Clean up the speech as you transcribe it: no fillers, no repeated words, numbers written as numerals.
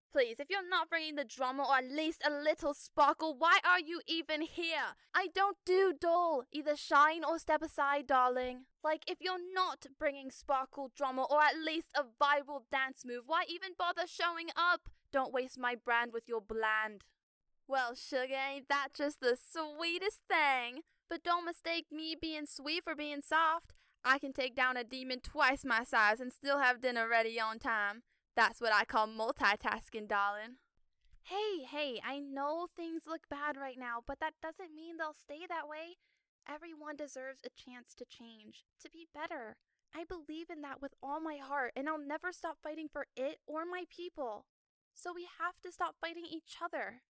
Please, if you're not bringing the drama or at least a little sparkle, why are you even here? I don't do dull. Either shine or step aside, darling. Like, if you're not bringing sparkle, drama, or at least a viral dance move, why even bother showing up? Don't waste my brand with your bland. Well, sugar, ain't that just the sweetest thing? But don't mistake me being sweet for being soft. I can take down a demon twice my size and still have dinner ready on time. That's what I call multitasking, darling. Hey, I know things look bad right now, but that doesn't mean they'll stay that way. Everyone deserves a chance to change, to be better. I believe in that with all my heart, and I'll never stop fighting for it or my people. So we have to stop fighting each other.